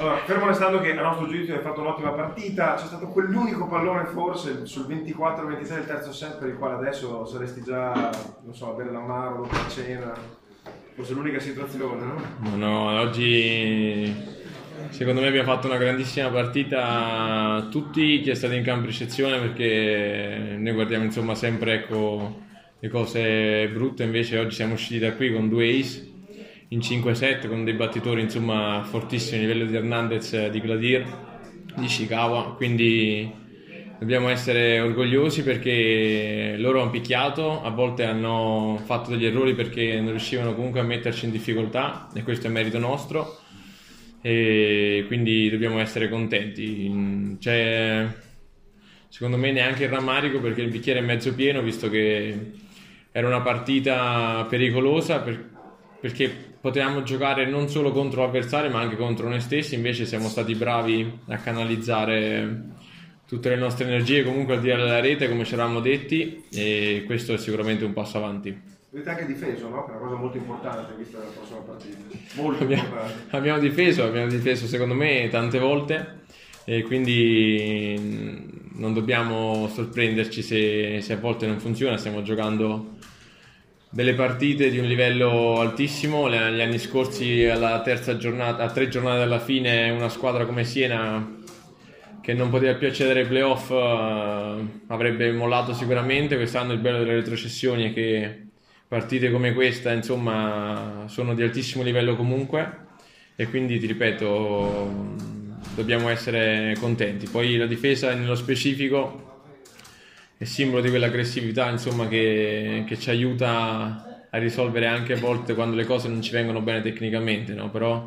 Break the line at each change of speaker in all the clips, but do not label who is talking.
Allora, fermo restando che a nostro giudizio hai fatto un'ottima partita, c'è stato quell'unico pallone forse sul 24-26 del terzo set per il quale adesso saresti già, non so, a bere l'amaro, dopo la cena, forse l'unica situazione, no?
No, oggi secondo me abbiamo fatto una grandissima partita tutti, chi è stato in campo ricezione, perché noi guardiamo insomma sempre, ecco, le cose brutte, invece oggi siamo usciti da qui con 2 ace in 5-7 con dei battitori insomma fortissimi a livello di Hernandez, di Gladir, di Ishikawa, quindi dobbiamo essere orgogliosi perché loro hanno picchiato, a volte hanno fatto degli errori perché non riuscivano comunque a metterci in difficoltà e questo è merito nostro e quindi dobbiamo essere contenti. C'è secondo me neanche il rammarico perché il bicchiere è mezzo pieno, visto che era una partita pericolosa perché potevamo giocare non solo contro l'avversario ma anche contro noi stessi, invece siamo stati bravi a canalizzare tutte le nostre energie comunque al di là della rete come ci eravamo detti e questo è sicuramente un passo avanti.
Avete anche difeso, no? Che è una cosa molto importante vista la prossima partita. Molto
Abbiamo,
importante.
abbiamo difeso secondo me tante volte e quindi non dobbiamo sorprenderci se a volte non funziona, stiamo giocando delle partite di un livello altissimo. Gli anni scorsi alla terza giornata, a 3 giornate dalla fine, una squadra come Siena che non poteva più accedere ai playoff avrebbe mollato sicuramente. Quest'anno il bello delle retrocessioni è che partite come questa insomma sono di altissimo livello comunque e quindi ti ripeto dobbiamo essere contenti. Poi la difesa nello specifico è simbolo di quell'aggressività insomma che ci aiuta a risolvere anche a volte quando le cose non ci vengono bene tecnicamente, no? Però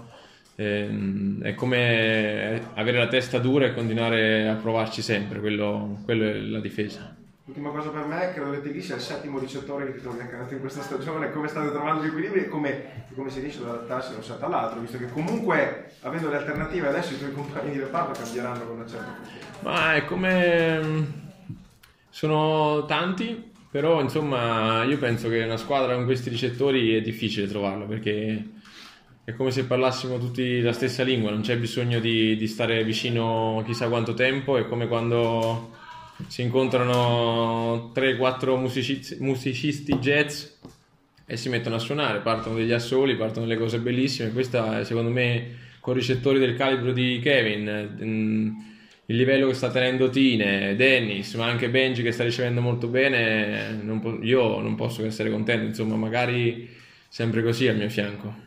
è come avere la testa dura e continuare a provarci sempre, quello è la difesa.
L'ultima cosa per me, credo che Teghi sia il settimo ricettore che ti trovi accanto in questa stagione, come state trovando gli equilibri e come si riesce ad adattarsi da un set all'altro, visto che comunque avendo le alternative adesso i tuoi compagni di reparto cambieranno con una certa frequenza.
Ma è come sono tanti, però insomma io penso che una squadra con questi ricettori è difficile trovarlo perché è come se parlassimo tutti la stessa lingua, non c'è bisogno di stare vicino chissà quanto tempo, è come quando si incontrano 3-4 musicisti jazz e si mettono a suonare, partono degli assoli, partono delle cose bellissime. Questa secondo me con ricettori del calibro di Kevin, il livello che sta tenendo Tine, Dennis, ma anche Benji che sta ricevendo molto bene, io non posso che essere contento, insomma magari sempre così al mio fianco.